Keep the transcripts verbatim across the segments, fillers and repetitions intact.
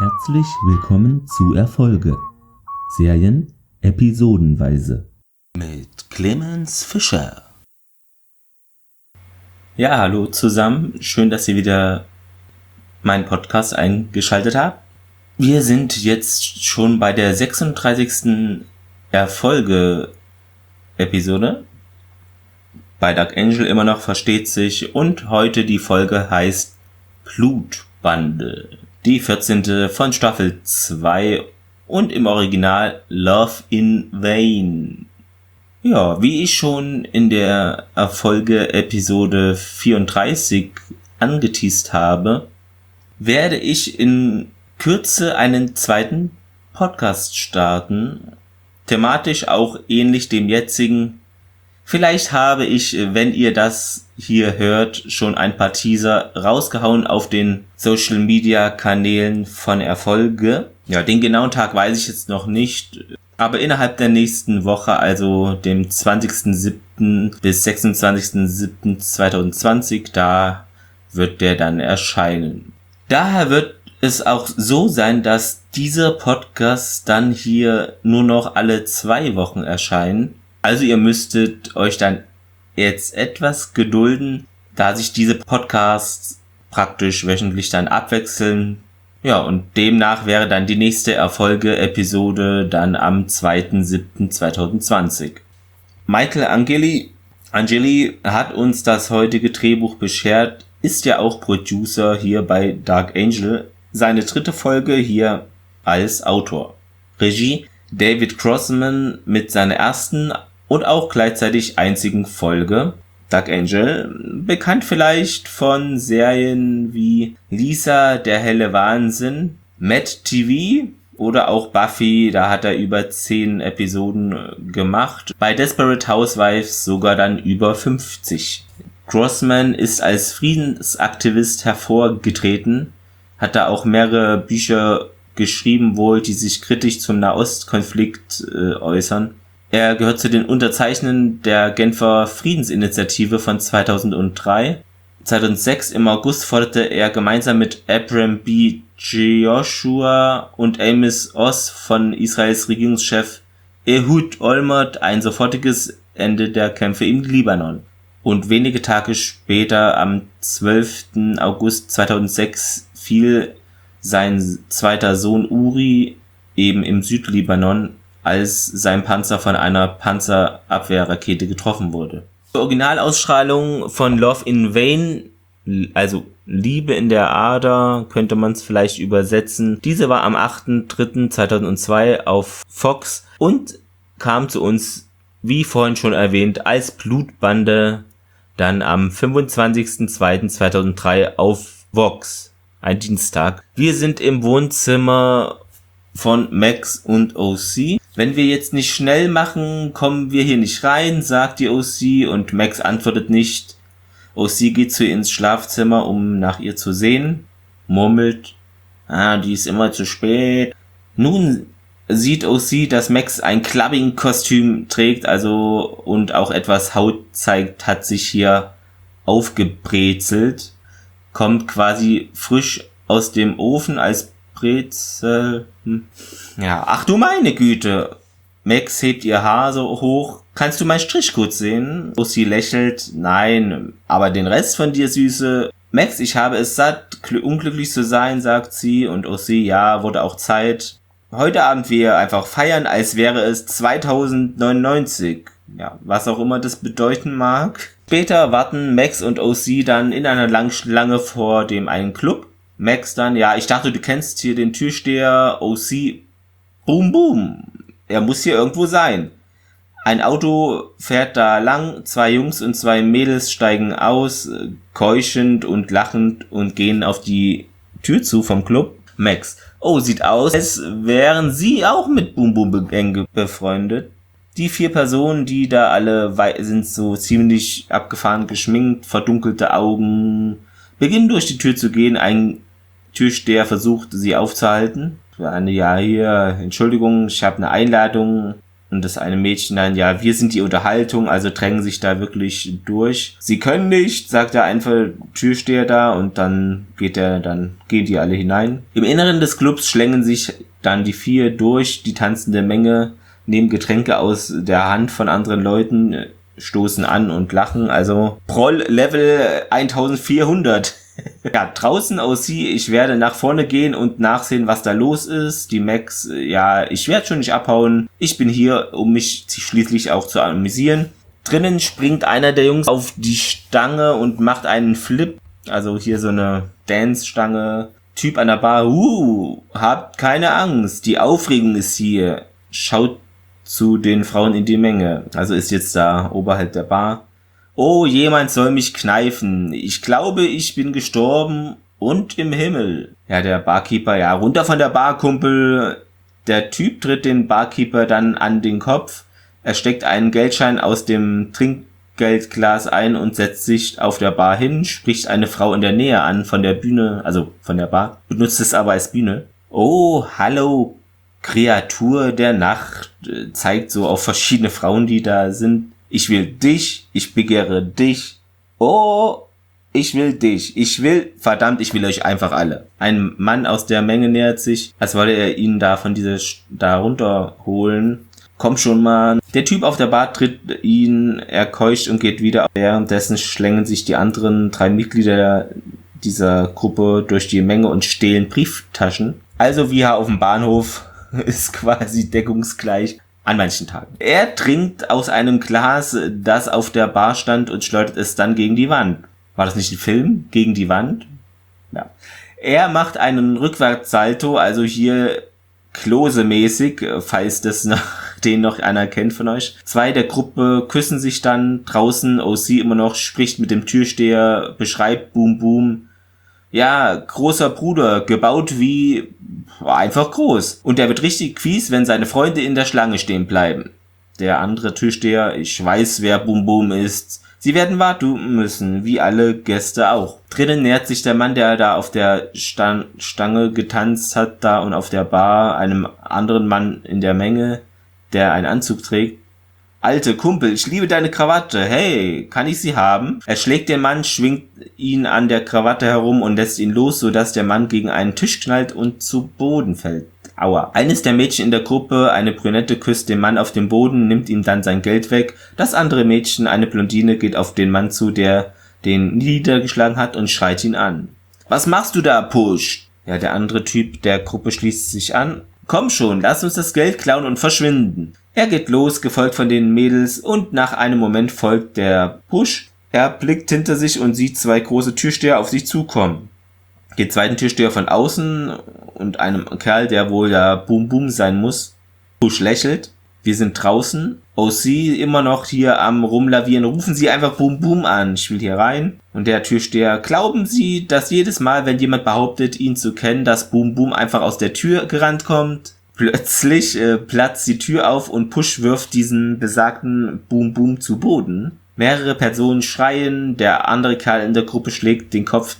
Herzlich willkommen zu Erfolge. Serien episodenweise. Mit Clemens Fischer. Ja, hallo zusammen. Schön, dass ihr wieder meinen Podcast eingeschaltet habt. Wir sind jetzt schon bei der sechsunddreißigsten Erfolge-Episode. Bei Dark Angel immer noch versteht sich und heute die Folge heißt Blutbande. Die vierzehnte von Staffel zwei und im Original Love in Vain. Ja, wie ich schon in der Erfolge-Episode vierunddreißig angeteast habe, werde ich in Kürze einen zweiten Podcast starten, thematisch auch ähnlich dem jetzigen. Vielleicht habe ich, wenn ihr das hier hört, schon ein paar Teaser rausgehauen auf den Social Media Kanälen von Erfolge. Ja, den genauen Tag weiß ich jetzt noch nicht, aber innerhalb der nächsten Woche, also dem zwanzigsten siebten bis sechsundzwanzigsten siebten zweitausendzwanzig, da wird der dann erscheinen. Daher wird es auch so sein, dass dieser Podcast dann hier nur noch alle zwei Wochen erscheinen. Also ihr müsstet euch dann jetzt etwas gedulden, da sich diese Podcasts praktisch wöchentlich dann abwechseln. Ja, und demnach wäre dann die nächste Erfolge-Episode dann am zweiten siebten zweitausendzwanzig. Michael Angeli, Angeli hat uns das heutige Drehbuch beschert, ist ja auch Producer hier bei Dark Angel, seine dritte Folge hier als Autor. Regie David Crossman mit seiner ersten und auch gleichzeitig einzigen Folge Dark Angel, bekannt vielleicht von Serien wie Lisa, der helle Wahnsinn, Mad T V oder auch Buffy, da hat er über zehn Episoden gemacht, bei Desperate Housewives sogar dann über fünfzig. Crossman ist als Friedensaktivist hervorgetreten, hat da auch mehrere Bücher geschrieben wohl, die sich kritisch zum Nahostkonflikt äh, äußern. Er gehört zu den Unterzeichnern der Genfer Friedensinitiative von zweitausenddrei. zweitausendsechs im August forderte er gemeinsam mit Abram B. Joshua und Amos Oz von Israels Regierungschef Ehud Olmert ein sofortiges Ende der Kämpfe im Libanon. Und wenige Tage später, am zwölften August zweitausendsechs, fiel sein zweiter Sohn Uri eben im Südlibanon, als sein Panzer von einer Panzerabwehrrakete getroffen wurde. Die Originalausstrahlung von Love in Vain, also Liebe in der Ader, könnte man es vielleicht übersetzen. Diese war am achten dritten zweitausendzwei auf Fox und kam zu uns, wie vorhin schon erwähnt, als Blutbande dann am fünfundzwanzigsten zweiten zweitausenddrei auf Vox, ein Dienstag. Wir sind im Wohnzimmer von Max und O C. Wenn wir jetzt nicht schnell machen, kommen wir hier nicht rein, sagt die O C und Max antwortet nicht. O C geht zu ihr ins Schlafzimmer, um nach ihr zu sehen, murmelt, ah, die ist immer zu spät. Nun sieht O C, dass Max ein Clubbing-Kostüm trägt, also und auch etwas Haut zeigt, hat sich hier aufgebrezelt, kommt quasi frisch aus dem Ofen als Brezel. Hm. Ja, ach du meine Güte. Max hebt ihr Haar so hoch. Kannst du meinen Strichcode sehen? Ossi lächelt. Nein, aber den Rest von dir, Süße. Max, ich habe es satt, unglücklich zu sein, sagt sie. Und Ossi, ja, wurde auch Zeit. Heute Abend wir einfach feiern, als wäre es zweitausendneunundneunzig. Ja, was auch immer das bedeuten mag. Später warten Max und O C dann in einer langen Schlange vor dem einen Club. Max dann, ja, ich dachte, du kennst hier den Türsteher. O C, boom, boom. Er muss hier irgendwo sein. Ein Auto fährt da lang, zwei Jungs und zwei Mädels steigen aus, keuchend und lachend und gehen auf die Tür zu vom Club. Max, oh, sieht aus, als wären sie auch mit Boom Boom Gang befreundet. Die vier Personen, die da alle wei- sind so ziemlich abgefahren geschminkt, verdunkelte Augen, beginnen durch die Tür zu gehen. Ein Türsteher versucht, sie aufzuhalten. Ja, hier, Entschuldigung, ich habe eine Einladung. Und das eine Mädchen dann, ja, wir sind die Unterhaltung, also drängen sich da wirklich durch. Sie können nicht, sagt der einfach Türsteher da und dann geht der, dann gehen die alle hinein. Im Inneren des Clubs schlängen sich dann die vier durch, die tanzende Menge, nehmen Getränke aus der Hand von anderen Leuten, stoßen an und lachen, also Proll-Level eintausendvierhundert. Ja, draußen aus sie, ich werde nach vorne gehen und nachsehen, was da los ist. Die Max, ja, ich werde schon nicht abhauen. Ich bin hier, um mich schließlich auch zu amüsieren. Drinnen springt einer der Jungs auf die Stange und macht einen Flip. Also hier so eine Dance-Stange. Typ an der Bar, uh, habt keine Angst, die Aufregung ist hier. Schaut zu den Frauen in die Menge. Also ist jetzt da oberhalb der Bar. Oh, jemand soll mich kneifen. Ich glaube, ich bin gestorben und im Himmel. Ja, der Barkeeper, ja, runter von der Bar, Kumpel. Der Typ tritt den Barkeeper dann an den Kopf. Er steckt einen Geldschein aus dem Trinkgeldglas ein und setzt sich auf der Bar hin, spricht eine Frau in der Nähe an von der Bühne, also von der Bar, benutzt es aber als Bühne. Oh, hallo, Kreatur der Nacht, zeigt so auf verschiedene Frauen, die da sind. Ich will dich, ich begehre dich. Oh, ich will dich. Ich will, verdammt, ich will euch einfach alle. Ein Mann aus der Menge nähert sich, als wolle er ihn da von dieser, da runterholen. Komm schon mal. Der Typ auf der Bar tritt ihn, er keucht und geht wieder. Währenddessen schlängen sich die anderen drei Mitglieder dieser Gruppe durch die Menge und stehlen Brieftaschen. Also wie auf dem Bahnhof ist quasi deckungsgleich. An manchen Tagen. Er trinkt aus einem Glas, das auf der Bar stand und schleudert es dann gegen die Wand. War das nicht ein Film? Gegen die Wand? Ja. Er macht einen Rückwärtssalto, also hier Klose-mäßig, falls das noch, den noch einer kennt von euch. Zwei der Gruppe küssen sich dann draußen. O C immer noch spricht mit dem Türsteher, beschreibt Boom Boom. Ja, großer Bruder, gebaut wie einfach groß. Und der wird richtig fies, wenn seine Freunde in der Schlange stehen bleiben. Der andere Türsteher, ich weiß, wer Boom Boom ist. Sie werden warten müssen, wie alle Gäste auch. Drinnen nähert sich der Mann, der da auf der Stan- Stange getanzt hat, da und auf der Bar, einem anderen Mann in der Menge, der einen Anzug trägt. Alte Kumpel, ich liebe deine Krawatte. Hey, kann ich sie haben? Er schlägt den Mann, schwingt ihn an der Krawatte herum und lässt ihn los, sodass der Mann gegen einen Tisch knallt und zu Boden fällt. Aua. Eines der Mädchen in der Gruppe, eine Brünette, küsst den Mann auf den Boden, nimmt ihm dann sein Geld weg. Das andere Mädchen, eine Blondine, geht auf den Mann zu, der den niedergeschlagen hat und schreit ihn an. Was machst du da, Push? Ja, der andere Typ der Gruppe schließt sich an. Komm schon, lass uns das Geld klauen und verschwinden. Er geht los, gefolgt von den Mädels, und nach einem Moment folgt der Push. Er blickt hinter sich und sieht zwei große Türsteher auf sich zukommen. Den zweiten Türsteher von außen und einem Kerl, der wohl da Boom Boom sein muss. Push lächelt. Wir sind draußen. O C immer noch hier am Rumlavieren. Rufen Sie einfach Boom Boom an. Ich will hier rein. Und der Türsteher, glauben Sie, dass jedes Mal, wenn jemand behauptet, ihn zu kennen, dass Boom Boom einfach aus der Tür gerannt kommt? Plötzlich äh, platzt die Tür auf und Push wirft diesen besagten Boom Boom zu Boden. Mehrere Personen schreien, der andere Kerl in der Gruppe schlägt den Kopf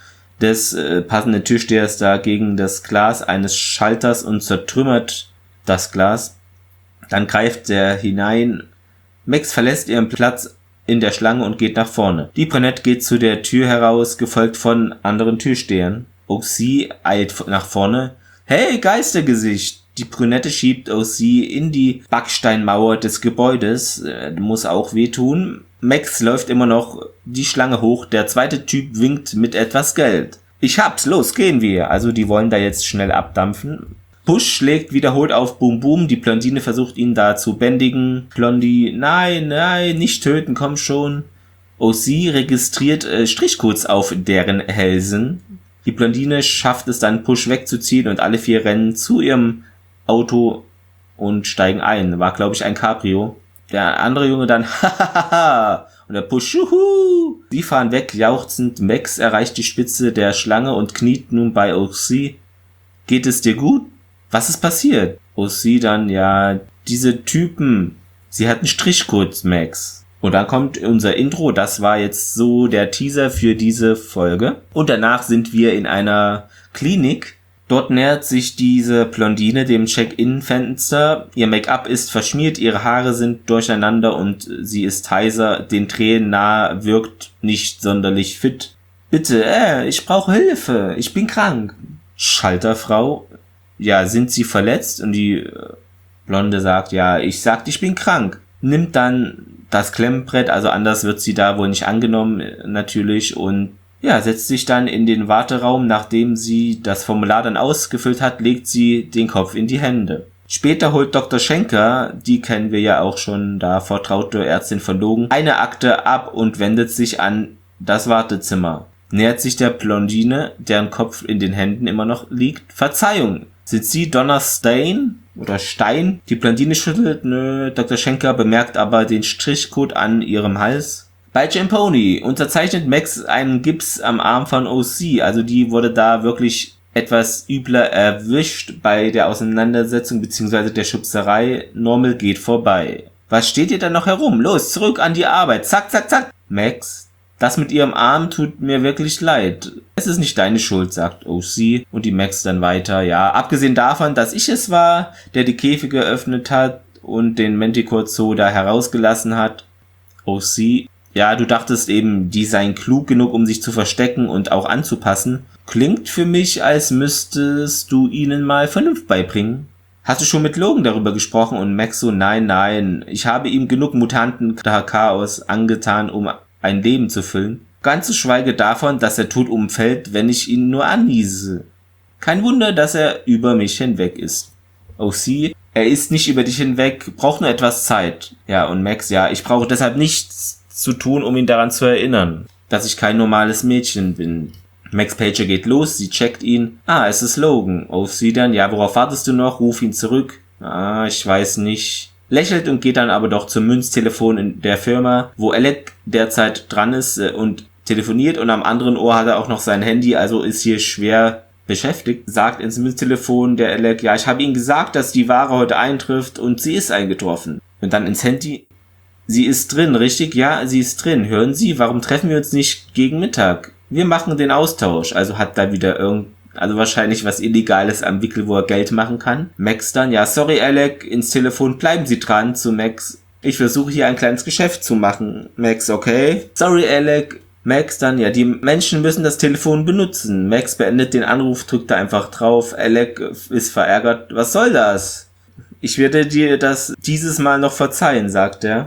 des äh, passenden Türstehers da gegen das Glas eines Schalters und zertrümmert das Glas. Dann greift er hinein. Max verlässt ihren Platz in der Schlange und geht nach vorne. Die Brünette geht zu der Tür heraus, gefolgt von anderen Türstehern. O C eilt nach vorne. Hey, Geistergesicht! Die Brünette schiebt O C in die Backsteinmauer des Gebäudes. Äh, muss auch wehtun. Max läuft immer noch die Schlange hoch. Der zweite Typ winkt mit etwas Geld. Ich hab's, los, gehen wir. Also die wollen da jetzt schnell abdampfen. Push schlägt wiederholt auf Boom Boom. Die Blondine versucht ihn da zu bändigen. Blondie, nein, nein, nicht töten, komm schon. O C registriert äh, Strichcodes auf deren Hälsen. Die Blondine schafft es dann, Push wegzuziehen und alle vier rennen zu ihrem Auto und steigen ein. War, glaube ich, ein Cabrio. Der andere Junge dann, hahaha, und der Push, juhu. Sie fahren weg, jauchzend. Max erreicht die Spitze der Schlange und kniet nun bei O C. Geht es dir gut? Was ist passiert? O C dann, ja, diese Typen, sie hatten Strichcodes, Max. Und dann kommt unser Intro, das war jetzt so der Teaser für diese Folge. Und danach sind wir in einer Klinik. Dort nähert sich diese Blondine dem Check-in-Fenster. Ihr Make-up ist verschmiert, ihre Haare sind durcheinander und sie ist heiser, den Tränen nahe, wirkt nicht sonderlich fit. Bitte, äh, ich brauche Hilfe, ich bin krank. Schalterfrau, ja, sind Sie verletzt? Und die Blonde sagt, ja, ich sagt, ich bin krank. Nimmt dann das Klemmbrett, also anders wird sie da wohl nicht angenommen, natürlich, und ja, setzt sich dann in den Warteraum. Nachdem sie das Formular dann ausgefüllt hat, legt sie den Kopf in die Hände. Später holt Doktor Schenker, die kennen wir ja auch schon, da vertraute Ärztin von Logan, eine Akte ab und wendet sich an das Wartezimmer. Nähert sich der Blondine, deren Kopf in den Händen immer noch liegt. Verzeihung, sind Sie Donna Stein oder Stein? Die Blondine schüttelt, nö. Doktor Schenker bemerkt aber den Strichcode an ihrem Hals. Bei Jamponi unterzeichnet Max einen Gips am Arm von O C, also die wurde da wirklich etwas übler erwischt bei der Auseinandersetzung bzw. der Schubserei. Normal geht vorbei. Was steht ihr da noch herum? Los, zurück an die Arbeit. Zack, zack, zack. Max, das mit ihrem Arm tut mir wirklich leid. Es ist nicht deine Schuld, sagt O C, und die Max dann weiter. Ja, abgesehen davon, dass ich es war, der die Käfige geöffnet hat und den Manticore Zoo da herausgelassen hat. O C, ja, du dachtest eben, die seien klug genug, um sich zu verstecken und auch anzupassen. Klingt für mich, als müsstest du ihnen mal Vernunft beibringen. Hast du schon mit Logan darüber gesprochen? Und Max so, nein, nein, ich habe ihm genug Mutanten-Chaos angetan, um ein Leben zu füllen. Ganz zu schweige davon, dass er tot umfällt, wenn ich ihn nur anniese. Kein Wunder, dass er über mich hinweg ist. O C, er ist nicht über dich hinweg, braucht nur etwas Zeit. Ja, und Max, ja, ich brauche deshalb nichts zu tun, um ihn daran zu erinnern, dass ich kein normales Mädchen bin. Max Pager geht los, sie checkt ihn. Ah, es ist Logan. O C dann, ja, worauf wartest du noch? Ruf ihn zurück. Ah, ich weiß nicht. Lächelt und geht dann aber doch zum Münztelefon in der Firma, wo Alec derzeit dran ist und telefoniert, und am anderen Ohr hat er auch noch sein Handy, also ist hier schwer beschäftigt. Sagt ins Münztelefon der Alec, ja, ich habe Ihnen gesagt, dass die Ware heute eintrifft, und sie ist eingetroffen. Und dann ins Handy, sie ist drin, richtig? Ja, sie ist drin. Hören Sie, warum treffen wir uns nicht gegen Mittag? Wir machen den Austausch. Also hat da wieder irgend, also wahrscheinlich was Illegales am Wickel, wo er Geld machen kann. Max dann, ja, sorry Alec, ins Telefon, bleiben Sie dran. Zu Max, ich versuche hier ein kleines Geschäft zu machen. Max, okay. Sorry Alec. Max dann, ja, die Menschen müssen das Telefon benutzen. Max beendet den Anruf, drückt da einfach drauf. Alec ist verärgert. Was soll das? Ich werde dir das dieses Mal noch verzeihen, sagt er.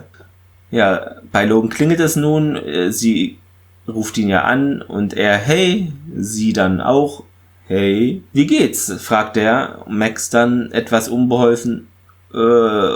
Ja, bei Logan klingelt es nun, sie ruft ihn ja an und er, hey, sie dann auch, hey, wie geht's? Fragt er, Max dann etwas unbeholfen, äh,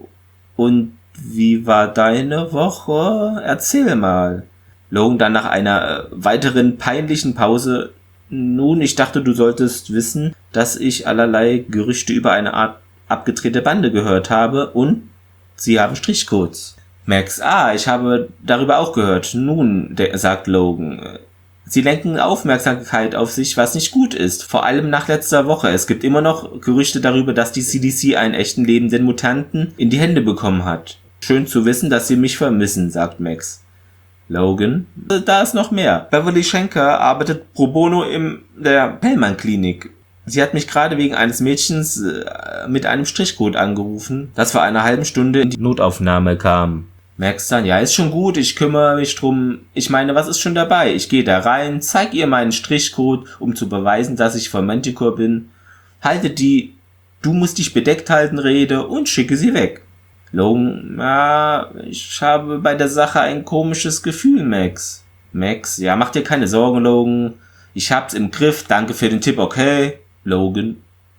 und wie war deine Woche? Erzähl mal. Logan dann nach einer weiteren peinlichen Pause, nun, ich dachte, du solltest wissen, dass ich allerlei Gerüchte über eine Art abgedrehte Bande gehört habe und sie haben Strichcodes. Max, ah, ich habe darüber auch gehört. Nun, der, sagt Logan, sie lenken Aufmerksamkeit auf sich, was nicht gut ist. Vor allem nach letzter Woche. Es gibt immer noch Gerüchte darüber, dass die C D C einen echten lebenden Mutanten in die Hände bekommen hat. Schön zu wissen, dass sie mich vermissen, sagt Max. Logan, da ist noch mehr. Beverly Schenker arbeitet pro bono in der Pellmann-Klinik. Sie hat mich gerade wegen eines Mädchens äh, mit einem Strichcode angerufen, das vor einer halben Stunde in die Notaufnahme kam. Max dann, ja, ist schon gut, ich kümmere mich drum. Ich meine, was ist schon dabei? Ich gehe da rein, zeig ihr meinen Strichcode, um zu beweisen, dass ich von Manticore bin. Halte die Du musst dich bedeckt halten Rede und schicke sie weg. Logan, ja, ich habe bei der Sache ein komisches Gefühl, Max. Max, ja, mach dir keine Sorgen, Logan. Ich hab's im Griff, danke für den Tipp, okay? Logan,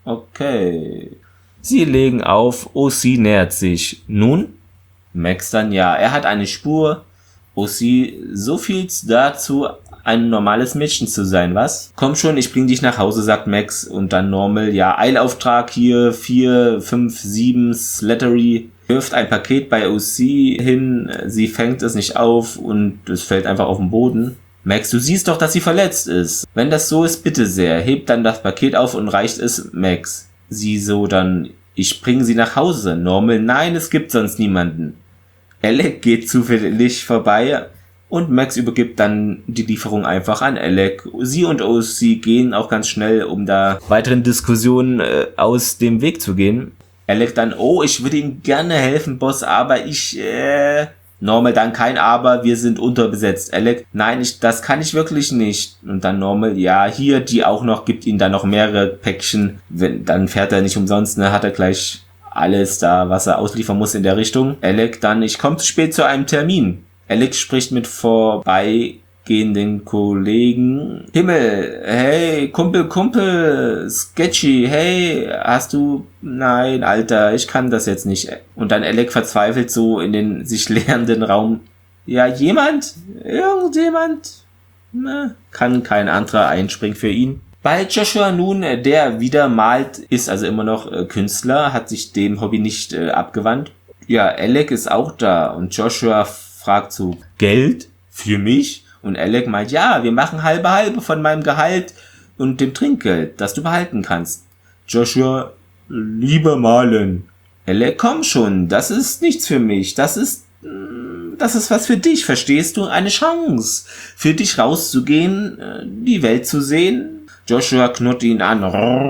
okay. Sie legen auf, O C nähert sich. Nun? Max dann, ja, er hat eine Spur. O C, so viel dazu, ein normales Mädchen zu sein, was? Komm schon, ich bring dich nach Hause, sagt Max. Und dann Normal, ja, Eilauftrag hier, vier, fünf, sieben, Slattery. Wirft ein Paket bei O C hin, sie fängt es nicht auf und es fällt einfach auf den Boden. Max, du siehst doch, dass sie verletzt ist. Wenn das so ist, bitte sehr. Hebt dann das Paket auf und reicht es Max. Sie so dann, ich bringe sie nach Hause. Normal, nein, es gibt sonst niemanden. Alec geht zufällig vorbei Und Max übergibt dann die Lieferung einfach an Alec. Sie und O C gehen auch ganz schnell, um da weiteren Diskussionen äh, aus dem Weg zu gehen. Alec dann, oh, ich würde Ihnen gerne helfen, Boss, aber ich, äh... Normal dann kein Aber, wir sind unterbesetzt. Alec, nein, ich, das kann ich wirklich nicht. Und dann Normal, ja, hier, die auch noch, gibt Ihnen dann noch mehrere Päckchen. Wenn, dann fährt er nicht umsonst, ne, hat er gleich alles da, was er ausliefern muss in der Richtung. Alec dann, ich komme zu spät zu einem Termin. Alec spricht mit vorbeigehenden Kollegen. Himmel, hey, Kumpel, Kumpel, Sketchy, hey, hast du... Nein, Alter, ich kann das jetzt nicht. Und dann Alec verzweifelt so in den sich leerenden Raum. Ja, jemand? Irgendjemand? Na, kann kein anderer einspringen für ihn. Bei Joshua nun, der wieder malt, ist also immer noch äh, Künstler, hat sich dem Hobby nicht äh, abgewandt. Ja, Alec ist auch da und Joshua fragt so, Geld? Für mich? Und Alec meint, ja, wir machen halbe halbe von meinem Gehalt und dem Trinkgeld, das du behalten kannst. Joshua, lieber malen. Alec, komm schon, das ist nichts für mich, das ist, das ist was für dich, verstehst du? Eine Chance, für dich rauszugehen, die Welt zu sehen. Joshua knurrt ihn an.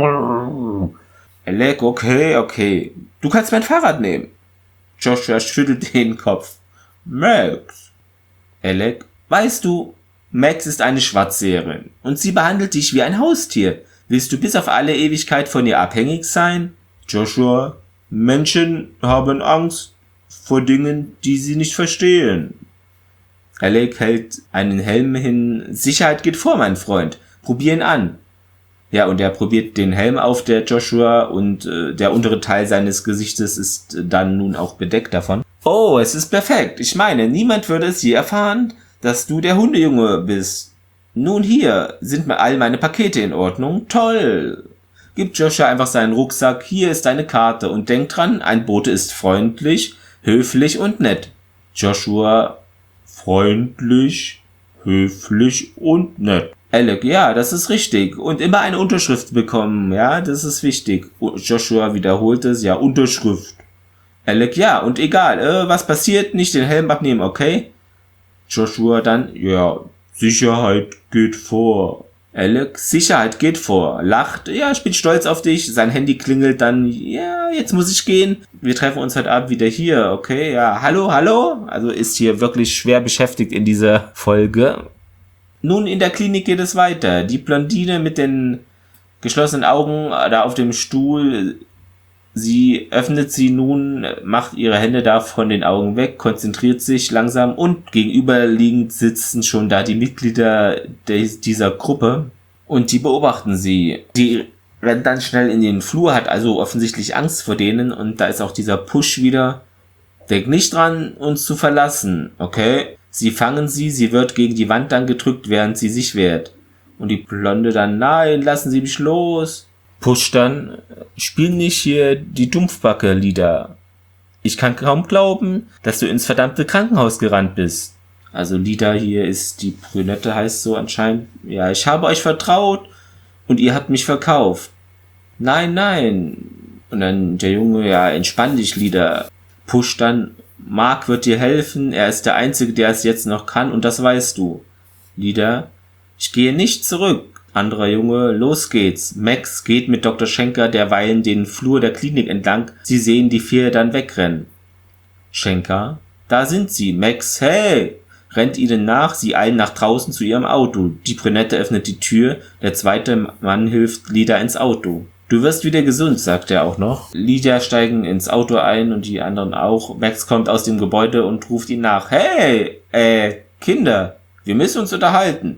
Alec, okay, okay, du kannst mein Fahrrad nehmen. Joshua schüttelt den Kopf. Max. Alec, weißt du, Max ist eine Schwarzseherin und sie behandelt dich wie ein Haustier. Willst du bis auf alle Ewigkeit von ihr abhängig sein? Joshua, Menschen haben Angst vor Dingen, die sie nicht verstehen. Alec hält einen Helm hin. Sicherheit geht vor, mein Freund. Probier ihn an. Ja, und er probiert den Helm auf, der Joshua, und äh, der untere Teil seines Gesichtes ist äh, dann nun auch bedeckt davon. Oh, es ist perfekt. Ich meine, niemand würde es je erfahren, dass du der Hundejunge bist. Nun hier, sind mir all meine Pakete in Ordnung? Toll! Gib Joshua einfach seinen Rucksack, hier ist deine Karte und denk dran, ein Bote ist freundlich, höflich und nett. Joshua, freundlich, höflich und nett. Alec, ja, das ist richtig. Und immer eine Unterschrift bekommen, ja, das ist wichtig. Joshua wiederholt es, ja, Unterschrift. Alec, ja, und egal, äh, was passiert, nicht den Helm abnehmen, okay? Joshua dann, ja, Sicherheit geht vor. Alec, Sicherheit geht vor. Lacht, ja, ich bin stolz auf dich. Sein Handy klingelt dann, ja, jetzt muss ich gehen. Wir treffen uns heute Abend wieder hier, okay? Ja, hallo, hallo? Also ist hier wirklich schwer beschäftigt in dieser Folge. Nun, in der Klinik geht es weiter. Die Blondine mit den geschlossenen Augen da auf dem Stuhl, sie öffnet sie nun, macht ihre Hände da von den Augen weg, konzentriert sich langsam und gegenüberliegend sitzen schon da die Mitglieder de- dieser Gruppe und die beobachten sie. Die rennt dann schnell in den Flur, hat also offensichtlich Angst vor denen und da ist auch dieser Push wieder. Denk nicht dran, uns zu verlassen, okay? Sie fangen sie, sie wird gegen die Wand dann gedrückt, während sie sich wehrt. Und die Blonde dann, nein, lassen Sie mich los. Push dann, spiel nicht hier die Dumpfbacke-Lieder. Ich kann kaum glauben, dass du ins verdammte Krankenhaus gerannt bist. Also Lida hier ist die Brünette, heißt so anscheinend. Ja, ich habe euch vertraut und ihr habt mich verkauft. Nein, nein. Und dann der Junge, ja, entspann dich, Lida. Push dann, Mark wird dir helfen, er ist der Einzige, der es jetzt noch kann und das weißt du. Lida, ich gehe nicht zurück. Anderer Junge, los geht's. Max geht mit Doktor Schenker derweilen den Flur der Klinik entlang. Sie sehen die vier dann wegrennen. Schenker, da sind sie. Max, hey! Rennt ihnen nach, sie eilen nach draußen zu ihrem Auto. Die Brünette öffnet die Tür, der zweite Mann hilft Lida ins Auto. Du wirst wieder gesund, sagt er auch noch. Lydia steigen ins Auto ein und die anderen auch. Max kommt aus dem Gebäude und ruft ihn nach. Hey, äh, Kinder, wir müssen uns unterhalten.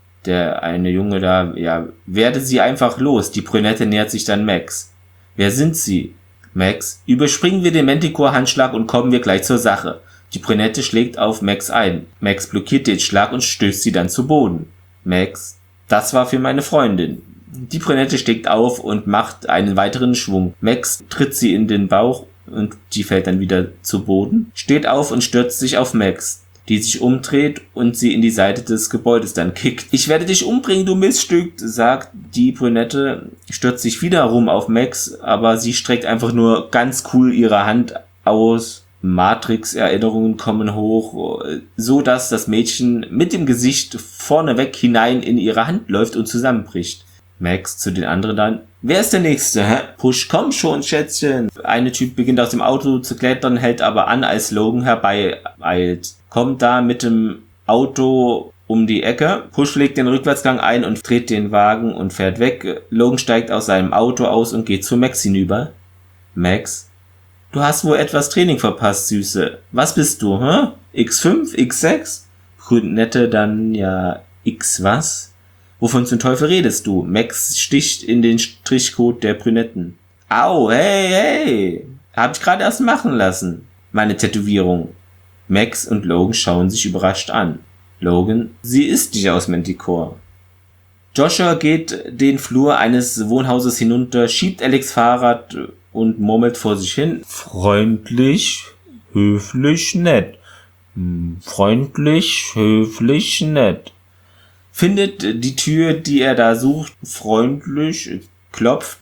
Der eine Junge da, ja, werde sie einfach los. Die Brünette nähert sich dann Max. Wer sind sie? Max, überspringen wir den Manticore-Handschlag und kommen wir gleich zur Sache. Die Brünette schlägt auf Max ein. Max blockiert den Schlag und stößt sie dann zu Boden. Max, das war für meine Freundin. Die Brünette steigt auf und macht einen weiteren Schwung. Max tritt sie in den Bauch und die fällt dann wieder zu Boden, steht auf und stürzt sich auf Max, die sich umdreht und sie in die Seite des Gebäudes dann kickt. Ich werde dich umbringen, du Miststück, sagt die Brünette, stürzt sich wiederum auf Max, aber sie streckt einfach nur ganz cool ihre Hand aus Matrix-Erinnerungen kommen hoch, so dass das Mädchen mit dem Gesicht vorneweg hinein in ihre Hand läuft und zusammenbricht. Max zu den anderen dann: Wer ist der Nächste, hä? Push, komm schon, Schätzchen. Eine Typ beginnt aus dem Auto zu klettern, hält aber an, als Logan herbeieilt. Kommt da mit dem Auto um die Ecke. Push legt den Rückwärtsgang ein und dreht den Wagen und fährt weg. Logan steigt aus seinem Auto aus und geht zu Max hinüber. Max: Du hast wohl etwas Training verpasst, Süße. Was bist du, hä? X fünf, X sechs? Brünette dann: Ja, X was? Wovon zum Teufel redest du? Max sticht in den Strichcode der Brünetten. Au, hey, hey! Hab ich gerade erst machen lassen. Meine Tätowierung. Max und Logan schauen sich überrascht an. Logan: Sie ist nicht aus Manticore. Joshua geht den Flur eines Wohnhauses hinunter, schiebt Alex Fahrrad und murmelt vor sich hin: Freundlich, höflich, nett. Freundlich, höflich, nett. Findet die Tür, die er da sucht, freundlich, klopft.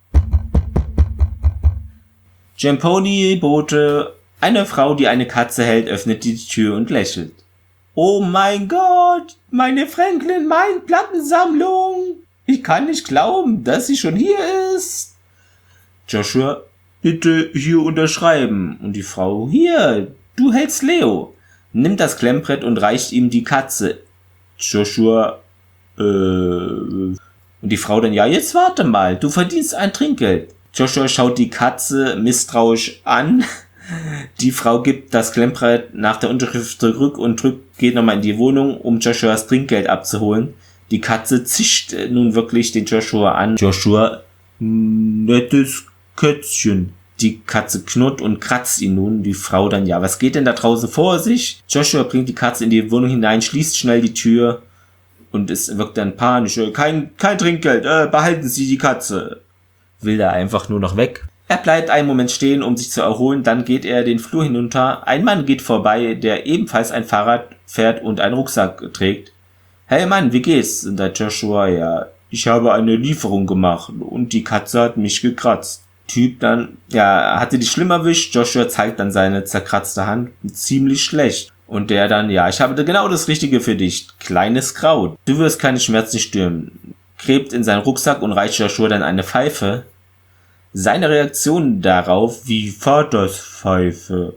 Jamponi-Bote, eine Frau, die eine Katze hält, öffnet die Tür und lächelt. Oh mein Gott, meine Franklin Mind Plattensammlung. Ich kann nicht glauben, dass sie schon hier ist. Joshua: Bitte hier unterschreiben. Und die Frau: Hier, du hältst Leo. Nimmt das Klemmbrett und reicht ihm die Katze. Joshua: Äh... Und die Frau dann: Ja, jetzt warte mal, du verdienst ein Trinkgeld. Joshua schaut die Katze misstrauisch an. Die Frau gibt das Klemmbrett nach der Unterschrift zurück und drückt, geht nochmal in die Wohnung, um Joshuas Trinkgeld abzuholen. Die Katze zischt nun wirklich den Joshua an. Joshua: Nettes Kätzchen. Die Katze knurrt und kratzt ihn nun. Die Frau dann: Ja, was geht denn da draußen vor sich? Joshua bringt die Katze in die Wohnung hinein, schließt schnell die Tür und es wirkt dann panisch. Kein, kein Trinkgeld, äh, behalten Sie die Katze. Will er einfach nur noch weg. Er bleibt einen Moment stehen, um sich zu erholen, dann geht er den Flur hinunter. Ein Mann geht vorbei, der ebenfalls ein Fahrrad fährt und einen Rucksack trägt. Hey Mann, wie geht's? Und der Joshua: Ja, ich habe eine Lieferung gemacht und die Katze hat mich gekratzt. Typ dann: Ja, hatte dich schlimm erwischt? Joshua zeigt dann seine zerkratzte Hand. Ziemlich schlecht. Und der dann: Ja, ich habe genau das Richtige für dich. Kleines Kraut. Du wirst keine Schmerzen stürmen. Gräbt in seinen Rucksack und reicht Joshua dann eine Pfeife. Seine Reaktion darauf: Wie Vaters Pfeife.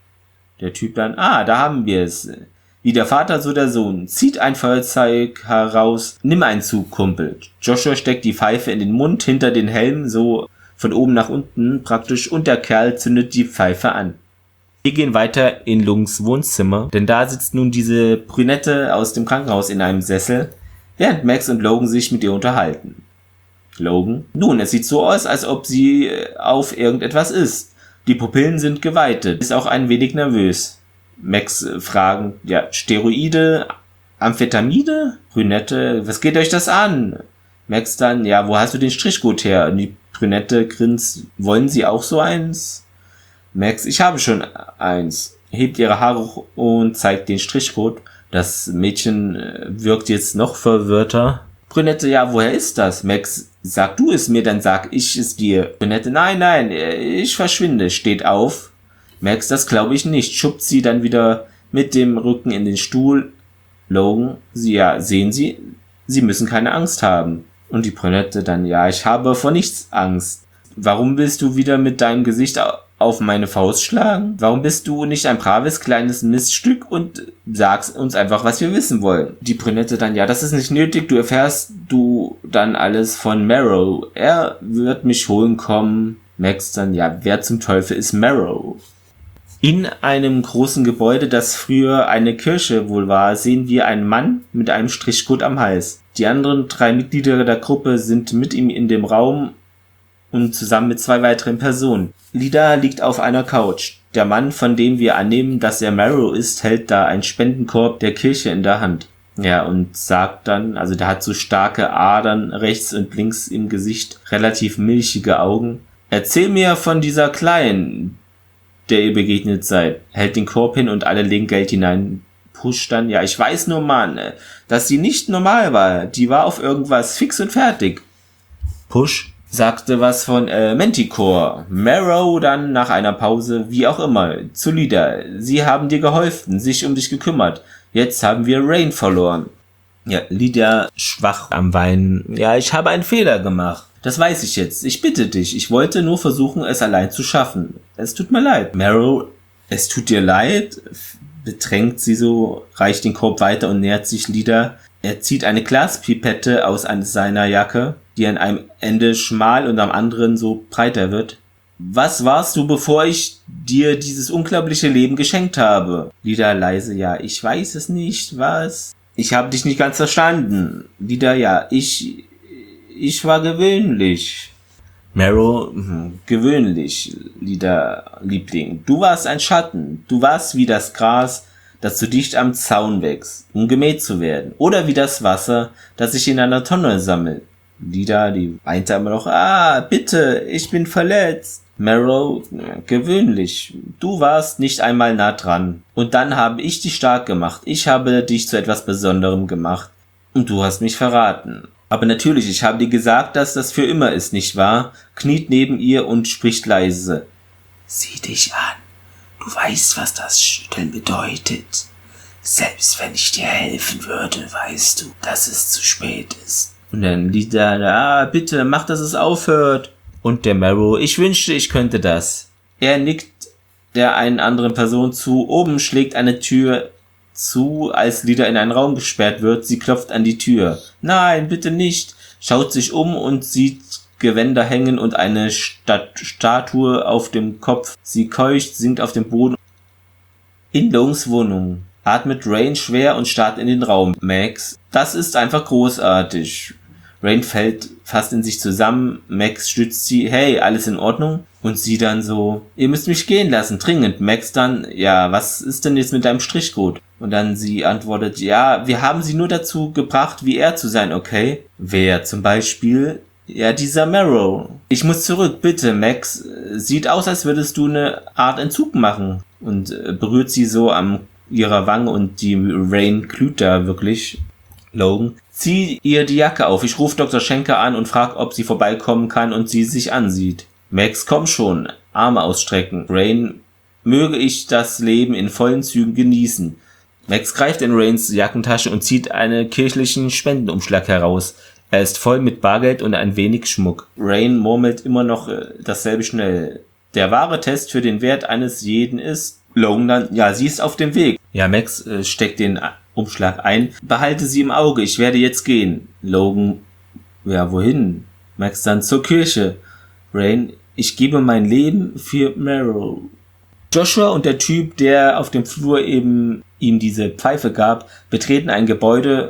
Der Typ dann: Ah, da haben wir es. Wie der Vater, so der Sohn. Zieht ein Feuerzeug heraus. Nimm einen Zug, Kumpel. Joshua steckt die Pfeife in den Mund, hinter den Helm, so von oben nach unten praktisch, und der Kerl zündet die Pfeife an. Wir gehen weiter in Logans Wohnzimmer, denn da sitzt nun diese Brünette aus dem Krankenhaus in einem Sessel, während Max und Logan sich mit ihr unterhalten. Logan: Nun, es sieht so aus, als ob sie auf irgendetwas ist. Die Pupillen sind geweitet, ist auch ein wenig nervös. Max fragen: Ja, Steroide, Amphetamine? Brünette: Was geht euch das an? Max dann: Ja, wo hast du den Strichcode her? Und die Brünette grinst: Wollen Sie auch so eins? Max: Ich habe schon eins. Hebt ihre Haare hoch und zeigt den Strichcode. Das Mädchen wirkt jetzt noch verwirrter. Brünette: Ja, woher ist das? Max: Sag du es mir, dann sag ich es dir. Brünette: Nein, nein, ich verschwinde. Steht auf. Max: Das glaube ich nicht. Schubbt sie dann wieder mit dem Rücken in den Stuhl. Logan: Sie, ja, sehen Sie, Sie müssen keine Angst haben. Und die Brünette dann: Ja, ich habe vor nichts Angst. Warum willst du wieder mit deinem Gesicht auf meine Faust schlagen? Warum bist du nicht ein braves kleines Miststück und sagst uns einfach, was wir wissen wollen? Die Brünette dann: Ja, das ist nicht nötig, du erfährst du dann alles von Marrow. Er wird mich holen kommen. Max dann: Ja, wer zum Teufel ist Marrow? In einem großen Gebäude, das früher eine Kirche wohl war, sehen wir einen Mann mit einem Strichcode am Hals. Die anderen drei Mitglieder der Gruppe sind mit ihm in dem Raum und zusammen mit zwei weiteren Personen. Lida liegt auf einer Couch. Der Mann, von dem wir annehmen, dass er Marrow ist, hält da einen Spendenkorb der Kirche in der Hand. Ja, und sagt dann, also der hat so starke Adern rechts und links im Gesicht, relativ milchige Augen. Erzähl mir von dieser Kleinen, der ihr begegnet seid. Hält den Korb hin und alle legen Geld hinein. Push dann: Ja, ich weiß nur, Mann, dass sie nicht normal war. Die war auf irgendwas fix und fertig. Push: sagte was von äh, Manticore. Marrow dann nach einer Pause, wie auch immer, zu Lydia. Sie haben dir geholfen, sich um dich gekümmert. Jetzt haben wir Rain verloren. Ja, Lydia schwach am Weinen. Ja, ich habe einen Fehler gemacht. Das weiß ich jetzt. Ich bitte dich. Ich wollte nur versuchen, es allein zu schaffen. Es tut mir leid. Marrow, es tut dir leid? Bedrängt sie so, reicht den Korb weiter und nähert sich Lydia. Er zieht eine Glaspipette aus seiner Jacke, die an einem Ende schmal und am anderen so breiter wird. Was warst du, bevor ich dir dieses unglaubliche Leben geschenkt habe? Lydia leise, ja, ich weiß es nicht, was? Ich habe dich nicht ganz verstanden. Lydia, ja, ich, ich war gewöhnlich. Marrow, gewöhnlich, Lydia, Liebling. Du warst ein Schatten. Du warst wie das Gras, das zu dicht am Zaun wächst, um gemäht zu werden. Oder wie das Wasser, das sich in einer Tonne sammelt. Lydia, die weinte immer noch, ah, bitte, ich bin verletzt. Marrow, gewöhnlich. Du warst nicht einmal nah dran. Und dann habe ich dich stark gemacht. Ich habe dich zu etwas Besonderem gemacht. Und du hast mich verraten. Aber natürlich, ich habe dir gesagt, dass das für immer ist, nicht wahr? Kniet neben ihr und spricht leise. Sieh dich an. Du weißt, was das Schütteln bedeutet. Selbst wenn ich dir helfen würde, weißt du, dass es zu spät ist. Und dann Lydia, ah, bitte, mach, dass es aufhört. Und der Marrow, ich wünschte, ich könnte das. Er nickt der einen anderen Person zu. Oben schlägt eine Tür zu, als Lydia in einen Raum gesperrt wird. Sie klopft an die Tür. Nein, bitte nicht. Schaut sich um und sieht Gewänder hängen und eine Stat- Statue auf dem Kopf. Sie keucht, sinkt auf dem Boden. In Longs Wohnung atmet Rain schwer und starrt in den Raum. Max, das ist einfach großartig. Rain fällt fast in sich zusammen. Max stützt sie. Hey, alles in Ordnung? Und sie dann so, ihr müsst mich gehen lassen, dringend. Max dann, ja, was ist denn jetzt mit deinem Strichcode? Und dann sie antwortet, ja, wir haben sie nur dazu gebracht, wie er zu sein, okay? Wer zum Beispiel? Ja, dieser Marrow. Ich muss zurück, bitte, Max. Sieht aus, als würdest du eine Art Entzug machen. Und äh, berührt sie so an ihrer Wange und die Rain glüht da wirklich. Logan, zieh ihr die Jacke auf. Ich rufe Doktor Schenker an und frag, ob sie vorbeikommen kann und sie sich ansieht. Max, komm schon. Arme ausstrecken. Rain, möge ich das Leben in vollen Zügen genießen. Max greift in Rains Jackentasche und zieht einen kirchlichen Spendenumschlag heraus. Er ist voll mit Bargeld und ein wenig Schmuck. Rain murmelt immer noch äh, dasselbe schnell. Der wahre Test für den Wert eines jeden ist... Logan dann, ja, sie ist auf dem Weg. Ja, Max äh, steckt den Umschlag ein. Behalte sie im Auge, ich werde jetzt gehen. Logan, ja, wohin? Max dann, zur Kirche. Rain, ich gebe mein Leben für Marrow. Joshua und der Typ, der auf dem Flur eben ihm diese Pfeife gab, betreten ein Gebäude.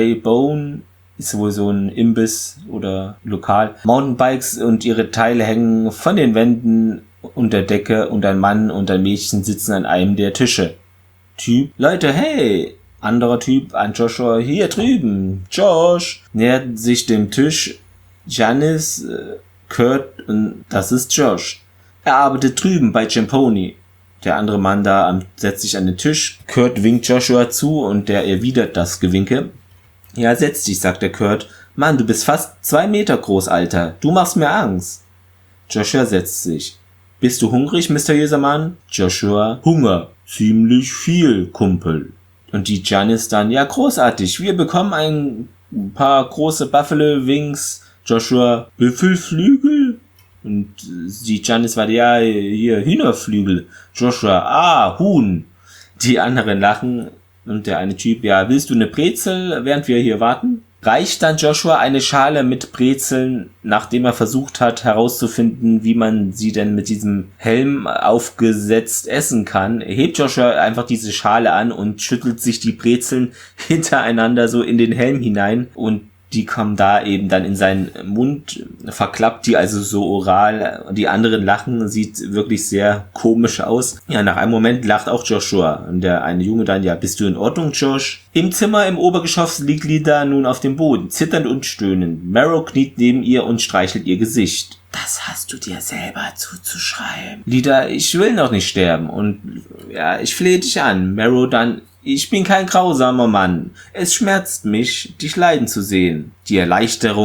J-Bone ist wohl so ein Imbiss oder Lokal. Mountainbikes und ihre Teile hängen von den Wänden unter Decke und ein Mann und ein Mädchen sitzen an einem der Tische. Typ, Leute, hey! Anderer Typ an Joshua, hier drüben, Josh, nähert sich dem Tisch. Janice, äh, Kurt und das ist Josh. Er arbeitet drüben bei Champoni. Der andere Mann da setzt sich an den Tisch. Kurt winkt Joshua zu und der erwidert das Gewinke. Ja, setz dich, sagt der Kurt. Mann, du bist fast zwei Meter groß, Alter. Du machst mir Angst. Joshua setzt sich. Bist du hungrig, mysteriöser Mann? Joshua, Hunger. Ziemlich viel, Kumpel. Und die Janice dann, ja, großartig. Wir bekommen ein paar große Buffalo Wings. Joshua, Büffelflügel? Und die Janice war, ja, hier, Hühnerflügel. Joshua, ah, Huhn. Die anderen lachen. Und der eine Typ, ja, willst du eine Brezel, während wir hier warten? Reicht dann Joshua eine Schale mit Brezeln, nachdem er versucht hat herauszufinden, wie man sie denn mit diesem Helm aufgesetzt essen kann, hebt Joshua einfach diese Schale an und schüttelt sich die Brezeln hintereinander so in den Helm hinein und die kommen da eben dann in seinen Mund, verklappt die also so oral. Die anderen lachen, sieht wirklich sehr komisch aus. Ja, nach einem Moment lacht auch Joshua. Und der eine Junge dann, ja, bist du in Ordnung, Josh? Im Zimmer im Obergeschoss liegt Lydia nun auf dem Boden, zitternd und stöhnend. Marrow kniet neben ihr und streichelt ihr Gesicht. Das hast du dir selber zuzuschreiben. Lydia, ich will noch nicht sterben. Und ja, ich flehe dich an. Marrow dann, ich bin kein grausamer Mann. Es schmerzt mich, dich leiden zu sehen. Die Erleichterung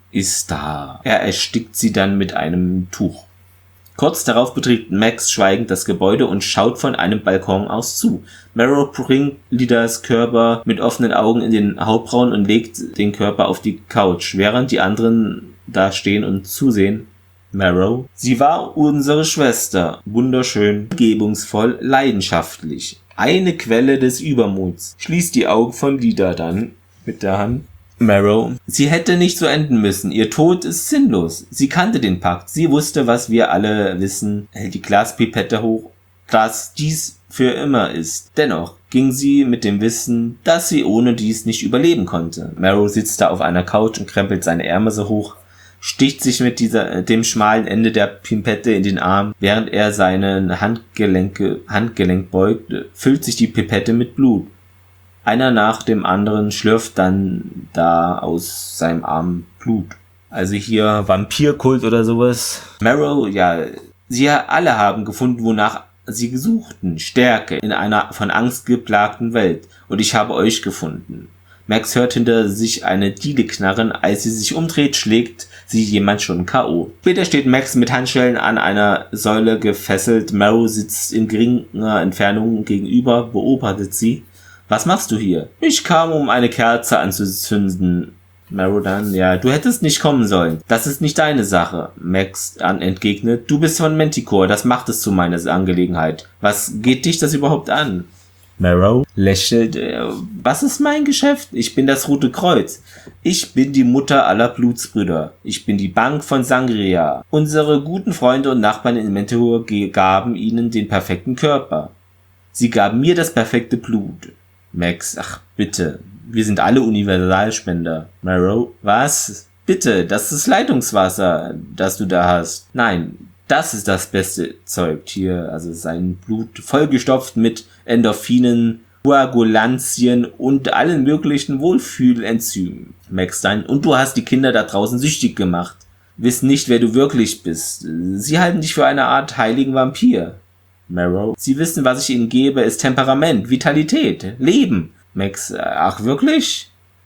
ist da. Er erstickt sie dann mit einem Tuch. Kurz darauf betritt Max schweigend das Gebäude und schaut von einem Balkon aus zu. Marrow bringt Lydas Körper mit offenen Augen in den Hauptraum und legt den Körper auf die Couch, während die anderen da stehen und zusehen. Marrow: Sie war unsere Schwester, wunderschön, hingebungsvoll, leidenschaftlich, eine Quelle des Übermuts. Schließt die Augen von Lyda dann mit der Hand. Marrow: Sie hätte nicht so enden müssen. Ihr Tod ist sinnlos. Sie kannte den Pakt. Sie wusste, was wir alle wissen. Hält die Glaspipette hoch, dass dies für immer ist. Dennoch ging sie mit dem Wissen, dass sie ohne dies nicht überleben konnte. Marrow sitzt da auf einer Couch und krempelt seine Ärmel so hoch, sticht sich mit dieser, dem schmalen Ende der Pipette in den Arm. Während er seinen Handgelenke, Handgelenk beugt, füllt sich die Pipette mit Blut. Einer nach dem anderen schlürft dann da aus seinem Arm Blut. Also hier Vampirkult oder sowas. Marrow, ja, sie alle haben gefunden, wonach sie gesuchten. Stärke in einer von Angst geplagten Welt. Und ich habe euch gefunden. Max hört hinter sich eine Diele knarren. Als sie sich umdreht, schlägt sie jemand schon K O Später steht Max mit Handschellen an einer Säule gefesselt. Marrow sitzt in geringer Entfernung gegenüber, beobachtet sie. Was machst du hier? Ich kam, um eine Kerze anzuzünden. Marrow dann: Ja, du hättest nicht kommen sollen. Das ist nicht deine Sache. Max an entgegnet: Du bist von Manticore, das macht es zu meiner Angelegenheit. Was geht dich das überhaupt an? Marrow lächelt: Was ist mein Geschäft? Ich bin das Rote Kreuz. Ich bin die Mutter aller Blutsbrüder. Ich bin die Bank von Sangria. Unsere guten Freunde und Nachbarn in Manticore gaben ihnen den perfekten Körper. Sie gaben mir das perfekte Blut. Max: Ach bitte, wir sind alle Universalspender. Marrow: Was? Bitte, das ist Leitungswasser, das du da hast. Nein, das ist das beste Zeug hier, also sein Blut vollgestopft mit Endorphinen, Koagulantien und allen möglichen Wohlfühlenzymen. Max dann: Und du hast die Kinder da draußen süchtig gemacht. Wissen nicht, wer du wirklich bist. Sie halten dich für eine Art heiligen Vampir. Marrow: Sie wissen, was ich ihnen gebe, ist Temperament, Vitalität, Leben. Max: Ach wirklich?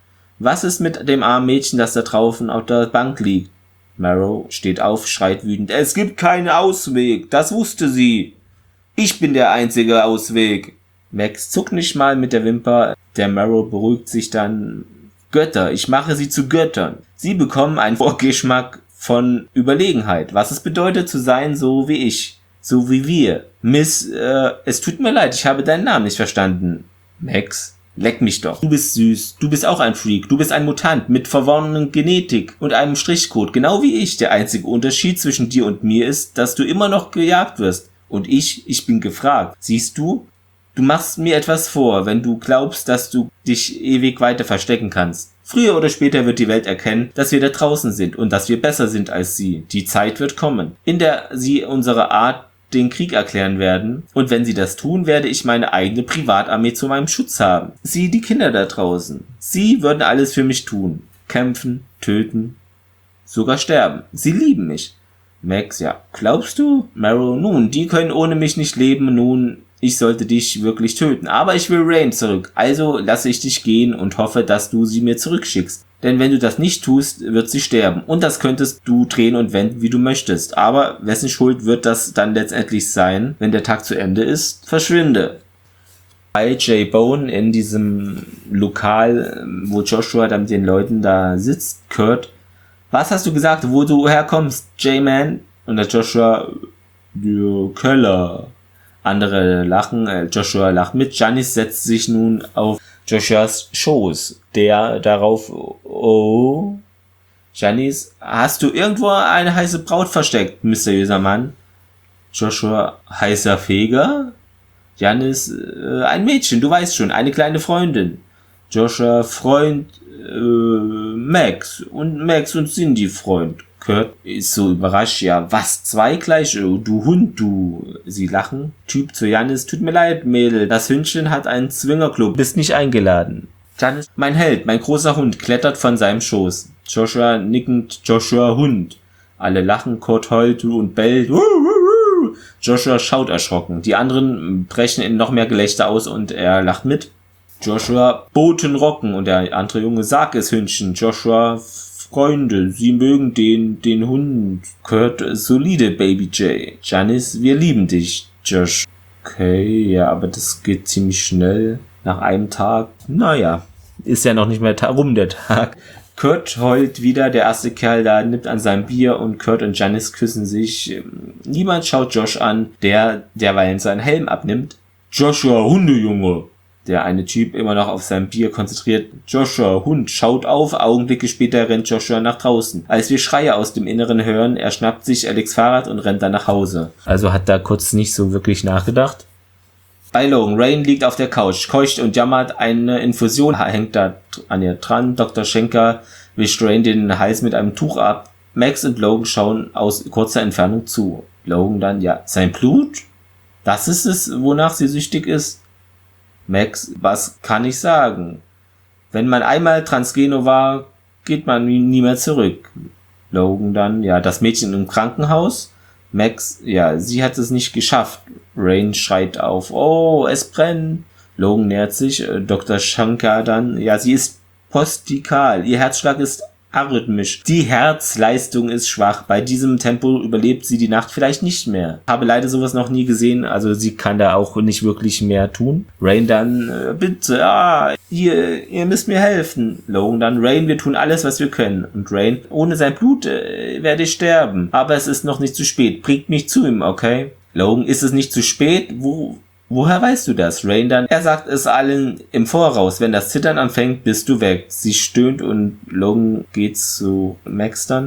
Was ist mit dem armen Mädchen, das da draußen auf der Bank liegt? Marrow steht auf, schreit wütend: Es gibt keinen Ausweg, das wusste sie. Ich bin der einzige Ausweg. Max zuckt nicht mal mit der Wimper. Der Marrow beruhigt sich dann: Götter, ich mache sie zu Göttern. Sie bekommen einen Vorgeschmack von Überlegenheit, was es bedeutet zu sein so wie ich. So wie wir. Miss, äh, es tut mir leid, ich habe deinen Namen nicht verstanden. Max: Leck mich doch. Du bist süß. Du bist auch ein Freak. Du bist ein Mutant mit verworrener Genetik und einem Strichcode. Genau wie ich. Der einzige Unterschied zwischen dir und mir ist, dass du immer noch gejagt wirst. Und ich, ich bin gefragt. Siehst du? Du machst mir etwas vor, wenn du glaubst, dass du dich ewig weiter verstecken kannst. Früher oder später wird die Welt erkennen, dass wir da draußen sind und dass wir besser sind als sie. Die Zeit wird kommen, in der sie unsere Art den Krieg erklären werden, und wenn sie das tun, werde ich meine eigene Privatarmee zu meinem Schutz haben. Sie, die Kinder da draußen, sie würden alles für mich tun. Kämpfen, töten, sogar sterben. Sie lieben mich. Max: Ja, glaubst du? Marrow: Nun, die können ohne mich nicht leben. Nun, ich sollte dich wirklich töten. Aber ich will Rain zurück. Also lasse ich dich gehen und hoffe, dass du sie mir zurückschickst. Denn wenn du das nicht tust, wird sie sterben. Und das könntest du drehen und wenden, wie du möchtest. Aber wessen Schuld wird das dann letztendlich sein, wenn der Tag zu Ende ist? Verschwinde. Bei J Bone in diesem Lokal, wo Joshua dann mit den Leuten da sitzt, Kurt: Was hast du gesagt, wo du herkommst, J-Man? Und der Joshua: Der Keller. Andere lachen, äh, Joshua lacht mit. Janice setzt sich nun auf Joshuas Schoß, der darauf: Oh, Janice, hast du irgendwo eine heiße Braut versteckt, mysteriöser Mann? Joshua: Heißer Feger? Janice: äh, ein Mädchen, du weißt schon, eine kleine Freundin. Joshua: Freund, äh, Max. Und Max und Cindy Freund. Kurt ist so überrascht: Ja, was, zwei gleich? Oh, du Hund, du. Sie lachen. Typ zu Janice: Tut mir leid, Mädel, das Hündchen hat einen Zwingerclub, bist nicht eingeladen. Janice: Mein Held, mein großer Hund, klettert von seinem Schoß. Joshua nickend: Joshua Hund. Alle lachen, Kurt heult und bellt. Joshua schaut erschrocken. Die anderen brechen in noch mehr Gelächter aus und er lacht mit. Joshua: Boten rocken. Und der andere Junge: Sag es, Hündchen. Joshua: Freunde, sie mögen den, den Hund. Kurt, solide, Baby J. Janice, wir lieben dich. Josh, okay, ja, aber das geht ziemlich schnell. Nach einem Tag, naja, ist ja noch nicht mehr ta- rum der Tag. Kurt heult wieder, der erste Kerl da nimmt an seinem Bier und Kurt und Janice küssen sich. Niemand schaut Josh an, der derweilen seinen Helm abnimmt. Joshua, Hundejunge! Der eine Typ immer noch auf sein Bier konzentriert. Joshua, Hund, schaut auf. Augenblicke später rennt Joshua nach draußen. Als wir Schreie aus dem Inneren hören, er schnappt sich Alex Fahrrad und rennt dann nach Hause. Also hat da kurz nicht so wirklich nachgedacht. Bei Logan, Rain liegt auf der Couch, keucht und jammert, eine Infusion hängt da an ihr dran. Doktor Schenker wischt Rain den Hals mit einem Tuch ab. Max und Logan schauen aus kurzer Entfernung zu. Logan dann, ja, sein Blut? Das ist es, wonach sie süchtig ist? Max, was kann ich sagen? Wenn man einmal Transgeno war, geht man nie mehr zurück. Logan dann, ja, das Mädchen im Krankenhaus? Max, ja, sie hat es nicht geschafft. Rain schreit auf, oh, es brennt. Logan nähert sich, äh, Doktor Shankar dann, ja, sie ist postikal, ihr Herzschlag ist arrhythmisch. Die Herzleistung ist schwach. Bei diesem Tempo überlebt sie die Nacht vielleicht nicht mehr. Habe leider sowas noch nie gesehen, also sie kann da auch nicht wirklich mehr tun. Rain dann, äh, bitte, ah, ihr, ihr müsst mir helfen. Logan dann, Rain, wir tun alles, was wir können. Und Rain, ohne sein Blut äh, werde ich sterben. Aber es ist noch nicht zu spät. Bringt mich zu ihm, okay? Logan, ist es nicht zu spät? Wo... Woher weißt du das? Rain dann, er sagt es allen im Voraus, wenn das Zittern anfängt, bist du weg. Sie stöhnt und Logan geht zu Max dann.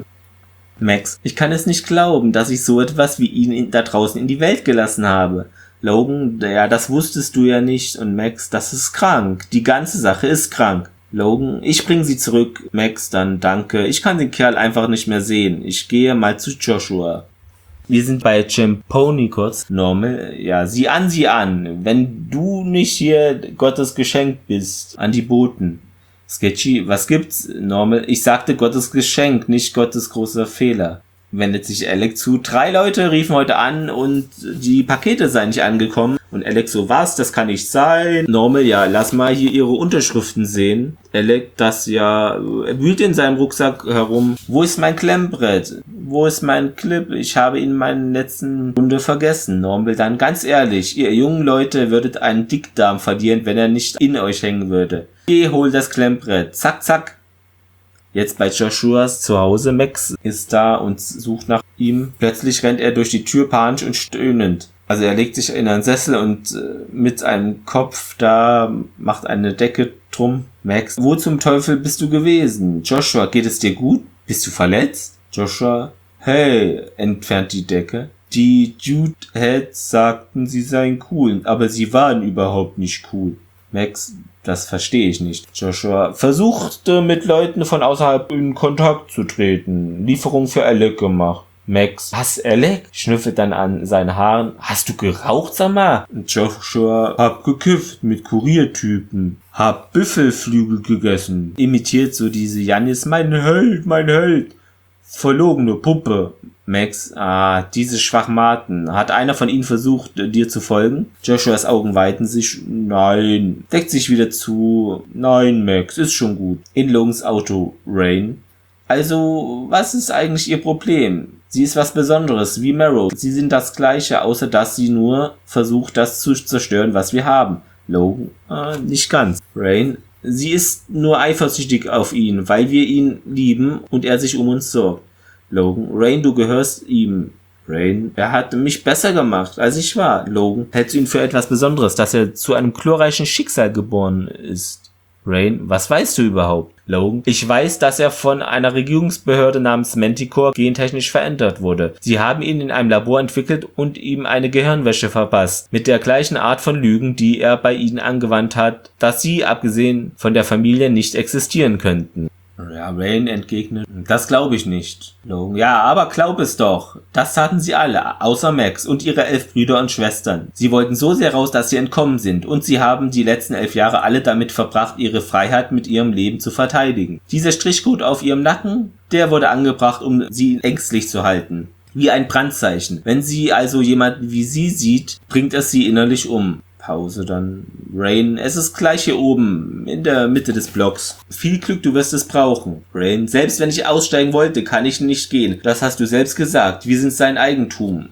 Max, ich kann es nicht glauben, dass ich so etwas wie ihn in, da draußen in die Welt gelassen habe. Logan, ja, das wusstest du ja nicht. Und Max, das ist krank. Die ganze Sache ist krank. Logan, ich bring sie zurück. Max dann, danke. Ich kann den Kerl einfach nicht mehr sehen. Ich gehe mal zu Joshua. Wir sind bei Champoni kurz. Normal, ja, sieh an, sieh an. Wenn du nicht hier Gottes Geschenk bist, an die Boten. Sketchy, was gibt's? Normal, ich sagte Gottes Geschenk, nicht Gottes großer Fehler. Wendet sich Alex zu. Drei Leute riefen heute an und die Pakete seien nicht angekommen. Und Alex so, was? Das kann nicht sein. Normal, ja, lass mal hier ihre Unterschriften sehen. Alex, das ja, er wühlt in seinem Rucksack herum. Wo ist mein Klemmbrett? Wo ist mein Clip? Ich habe ihn in meinen letzten Runde vergessen. Normal dann, ganz ehrlich, ihr jungen Leute würdet einen Dickdarm verlieren, wenn er nicht in euch hängen würde. Geh, hol das Klemmbrett. Zack, zack. Jetzt bei Joshuas zu Hause. Max ist da und sucht nach ihm. Plötzlich rennt er durch die Tür panisch und stöhnend. Also er legt sich in einen Sessel und äh, mit einem Kopf da macht eine Decke drum. Max, wo zum Teufel bist du gewesen? Joshua, geht es dir gut? Bist du verletzt? Joshua, hey, entfernt die Decke. Die Judeheads sagten, sie seien cool, aber sie waren überhaupt nicht cool. Max, das verstehe ich nicht. Joshua versuchte mit Leuten von außerhalb in Kontakt zu treten. Lieferung für Alec gemacht. Max, was, Alec? Schnüffelt dann an seinen Haaren. Hast du geraucht, sag mal? Joshua, hab gekifft mit Kuriertypen. Hab Büffelflügel gegessen. Imitiert so diese Janis, mein Held, mein Held. Verlogene Puppe. Max, ah, diese Schwachmaten. Hat einer von ihnen versucht, dir zu folgen? Joshuas Augen weiten sich. Nein. Deckt sich wieder zu. Nein, Max, ist schon gut. In Logans Auto. Rain. Also, was ist eigentlich ihr Problem? Sie ist was Besonderes, wie Marrow. Sie sind das Gleiche, außer dass sie nur versucht, das zu zerstören, was wir haben. Logan, äh, nicht ganz. Rain, sie ist nur eifersüchtig auf ihn, weil wir ihn lieben und er sich um uns sorgt. Logan, Rain, du gehörst ihm. Rain, er hat mich besser gemacht, als ich war. Logan, hältst du ihn für etwas Besonderes, dass er zu einem glorreichen Schicksal geboren ist? Rain, was weißt du überhaupt? Logan, ich weiß, dass er von einer Regierungsbehörde namens Manticore gentechnisch verändert wurde. Sie haben ihn in einem Labor entwickelt und ihm eine Gehirnwäsche verpasst. Mit der gleichen Art von Lügen, die er bei ihnen angewandt hat, dass sie, abgesehen von der Familie, nicht existieren könnten. Ja, Rain entgegnet, das glaube ich nicht. Logan, ja, aber glaub es doch. Das taten sie alle, außer Max und ihre elf Brüder und Schwestern. Sie wollten so sehr raus, dass sie entkommen sind und sie haben die letzten elf Jahre alle damit verbracht, ihre Freiheit mit ihrem Leben zu verteidigen. Dieser Strichcode auf ihrem Nacken, der wurde angebracht, um sie ängstlich zu halten. Wie ein Brandzeichen. Wenn sie also jemanden wie sie sieht, bringt es sie innerlich um. Pause dann. Rain, es ist gleich hier oben, in der Mitte des Blocks. Viel Glück, du wirst es brauchen. Rain, selbst wenn ich aussteigen wollte, kann ich nicht gehen. Das hast du selbst gesagt. Wir sind sein Eigentum.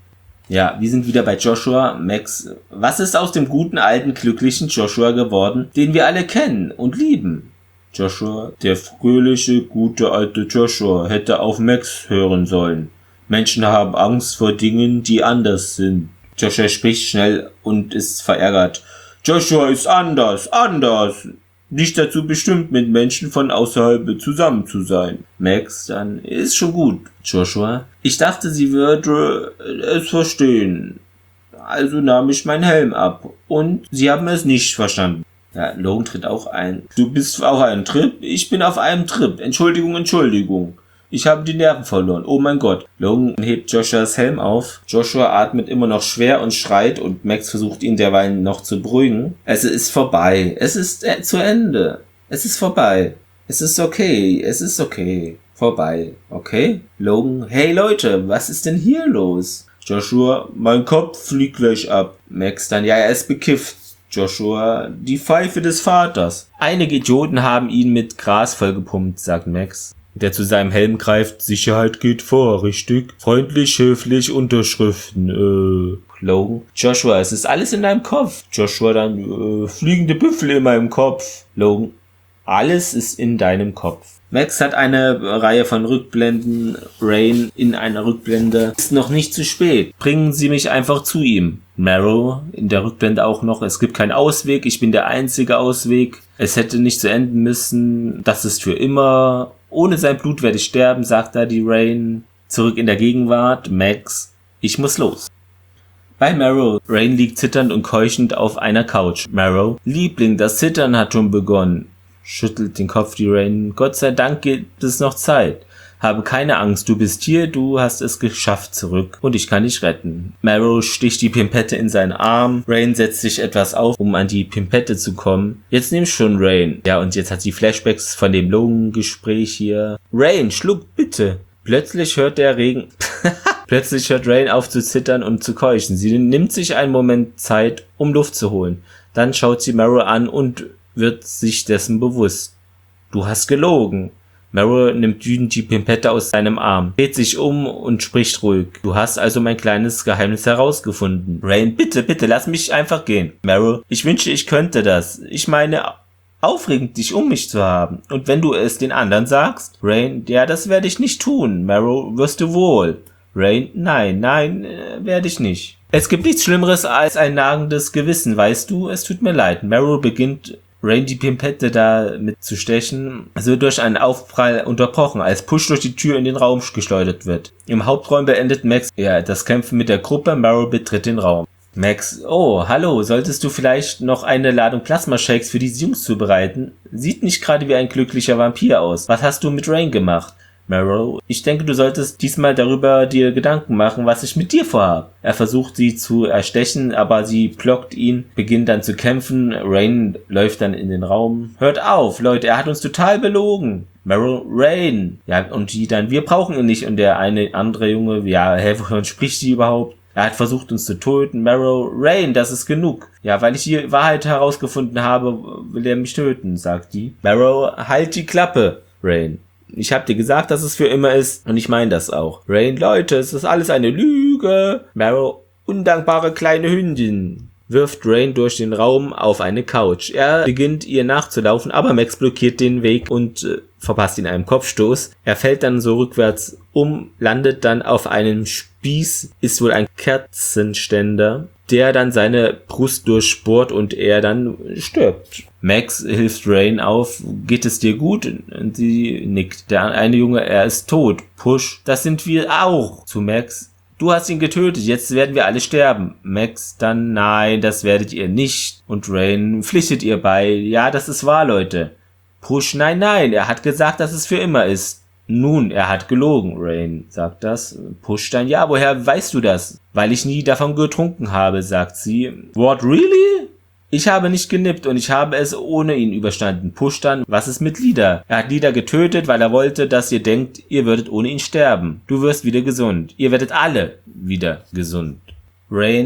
Ja, wir sind wieder bei Joshua. Max, was ist aus dem guten, alten, glücklichen Joshua geworden, den wir alle kennen und lieben? Joshua, der fröhliche, gute, alte Joshua hätte auf Max hören sollen. Menschen haben Angst vor Dingen, die anders sind. Joshua spricht schnell und ist verärgert. Joshua ist anders, anders. Nicht dazu bestimmt, mit Menschen von außerhalb zusammen zu sein. Max, dann ist schon gut. Joshua, ich dachte, sie würde es verstehen. Also nahm ich meinen Helm ab. Und sie haben es nicht verstanden. Ja, Logan tritt auch ein. Du bist auf einem Trip? Ich bin auf einem Trip. Entschuldigung, Entschuldigung. Ich habe die Nerven verloren. Oh mein Gott. Logan hebt Joshuas Helm auf. Joshua atmet immer noch schwer und schreit und Max versucht ihn derweil noch zu beruhigen. Es ist vorbei. Es ist äh, zu Ende. Es ist vorbei. Es ist okay. Es ist okay. Vorbei. Okay? Logan, hey Leute, was ist denn hier los? Joshua, mein Kopf fliegt gleich ab. Max dann, ja, er ist bekifft. Joshua, die Pfeife des Vaters. Einige Idioten haben ihn mit Gras vollgepumpt, sagt Max, der zu seinem Helm greift. Sicherheit geht vor, richtig? Freundlich, höflich, Unterschriften, äh... Logan, Joshua, es ist alles in deinem Kopf. Joshua dann, äh, fliegende Büffel in meinem Kopf. Logan, alles ist in deinem Kopf. Max hat eine Reihe von Rückblenden. Rain in einer Rückblende. Ist noch nicht zu spät. Bringen Sie mich einfach zu ihm. Marrow in der Rückblende auch noch. Es gibt keinen Ausweg. Ich bin der einzige Ausweg. Es hätte nicht zu enden müssen. Das ist für immer. Ohne sein Blut werde ich sterben, sagt da die Rain. Zurück in der Gegenwart. Max, ich muss los. Bei Marrow. Rain liegt zitternd und keuchend auf einer Couch. Marrow, Liebling, das Zittern hat schon begonnen. Schüttelt den Kopf die Rain. Gott sei Dank gibt es noch Zeit. Habe keine Angst, du bist hier, du hast es geschafft zurück und ich kann dich retten. Marrow sticht die Pimpette in seinen Arm. Rain setzt sich etwas auf, um an die Pimpette zu kommen. Jetzt nimm schon, Rain. Ja, und jetzt hat sie Flashbacks von dem Logan-Gespräch hier. Rain, schluck bitte. Plötzlich hört der Regen... Plötzlich hört Rain auf zu zittern und zu keuchen. Sie nimmt sich einen Moment Zeit, um Luft zu holen. Dann schaut sie Marrow an und wird sich dessen bewusst. Du hast gelogen. Marrow nimmt wütend die Pimpette aus seinem Arm, dreht sich um und spricht ruhig. Du hast also mein kleines Geheimnis herausgefunden. Rain, bitte, bitte, lass mich einfach gehen. Marrow, ich wünsche, ich könnte das. Ich meine, aufregend, dich um mich zu haben. Und wenn du es den anderen sagst? Rain, ja, das werde ich nicht tun. Marrow, wirst du wohl. Rain, nein, nein, äh, werde ich nicht. Es gibt nichts Schlimmeres als ein nagendes Gewissen, weißt du? Es tut mir leid. Marrow beginnt Rain die Pimpette da mit zu stechen, so durch einen Aufprall unterbrochen, als Push durch die Tür in den Raum geschleudert wird. Im Hauptraum beendet Max ja das Kämpfen mit der Gruppe. Marrow betritt den Raum. Max, oh, hallo, solltest du vielleicht noch eine Ladung Plasma-Shakes für diese Jungs zubereiten? Sieht nicht gerade wie ein glücklicher Vampir aus. Was hast du mit Rain gemacht? Marrow, ich denke, du solltest diesmal darüber dir Gedanken machen, was ich mit dir vorhabe. Er versucht sie zu erstechen, aber sie blockt ihn, beginnt dann zu kämpfen. Rain läuft dann in den Raum. Hört auf, Leute, er hat uns total belogen. Marrow, Rain. Ja, und die dann, wir brauchen ihn nicht. Und der eine andere Junge, ja, hä, wovon spricht sie überhaupt? Er hat versucht, uns zu töten. Marrow, Rain, das ist genug. Ja, weil ich die Wahrheit herausgefunden habe, will er mich töten, sagt die. Marrow, halt die Klappe, Rain. Ich hab dir gesagt, dass es für immer ist und ich meine das auch. Rain, Leute, es ist alles eine Lüge. Marrow, undankbare kleine Hündin, wirft Rain durch den Raum auf eine Couch. Er beginnt ihr nachzulaufen, aber Max blockiert den Weg und äh, verpasst ihn einen Kopfstoß. Er fällt dann so rückwärts um, landet dann auf einem Spieß, ist wohl ein Kerzenständer, der dann seine Brust durchbohrt und er dann stirbt. Max hilft Rain auf. Geht es dir gut? Und sie nickt. Der eine Junge, er ist tot. Push, das sind wir auch. Zu Max. Du hast ihn getötet, jetzt werden wir alle sterben. Max dann, nein, das werdet ihr nicht. Und Rain pflichtet ihr bei. Ja, das ist wahr, Leute. Push, nein, nein, er hat gesagt, dass es für immer ist. Nun, er hat gelogen, Rain sagt das. Push dann, ja, woher weißt du das? Weil ich nie davon getrunken habe, sagt sie. What, really? Ich habe nicht genippt und ich habe es ohne ihn überstanden. Push dann, was ist mit Lida? Er hat Lida getötet, weil er wollte, dass ihr denkt, ihr würdet ohne ihn sterben. Du wirst wieder gesund. Ihr werdet alle wieder gesund. Rain,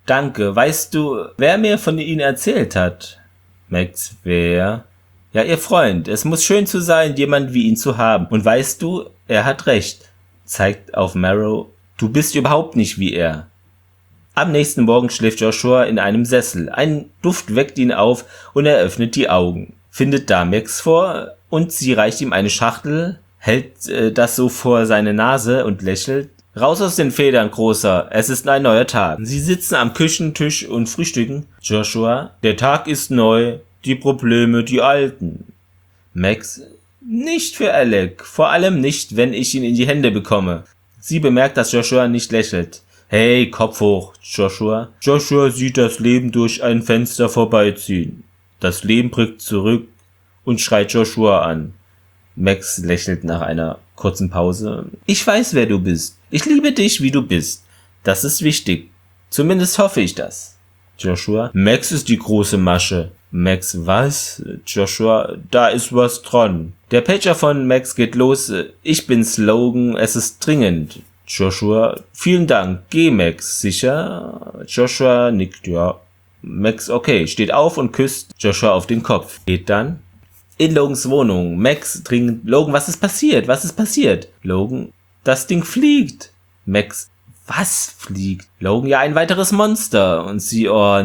Danke. Weißt du, wer mir von Ihnen erzählt hat? Max, wer? Ja, Ihr Freund. Es muss schön zu sein, jemand wie ihn zu haben. Und weißt du, er hat recht. Zeigt auf Marrow. Du bist überhaupt nicht wie er. Am nächsten Morgen schläft Joshua in einem Sessel. Ein Duft weckt ihn auf und er öffnet die Augen. Findet da Max vor und sie reicht ihm eine Schachtel, hält äh, das so vor seine Nase und lächelt. Raus aus den Federn, Großer. Es ist ein neuer Tag. Sie sitzen am Küchentisch und frühstücken. Joshua, der Tag ist neu. Die Probleme, die alten. Max, nicht für Alec. Vor allem nicht, wenn ich ihn in die Hände bekomme. Sie bemerkt, dass Joshua nicht lächelt. Hey, Kopf hoch, Joshua. Joshua sieht das Leben durch ein Fenster vorbeiziehen. Das Leben blickt zurück und schreit Joshua an. Max lächelt nach einer kurzen Pause. Ich weiß, wer du bist. Ich liebe dich, wie du bist. Das ist wichtig. Zumindest hoffe ich das. Joshua, Max ist die große Masche. Max, was? Joshua, da ist was dran. Der Pager von Max geht los. Ich bin's, Logan. Es ist dringend. Joshua, vielen Dank. Geh, Max. Sicher? Joshua nickt, ja. Max, okay, steht auf und küsst Joshua auf den Kopf. Geht dann in Logans Wohnung. Max dringend. Logan, was ist passiert? Was ist passiert? Logan, das Ding fliegt. Max, was fliegt? Logan, ja, ein weiteres Monster. Und sie, oh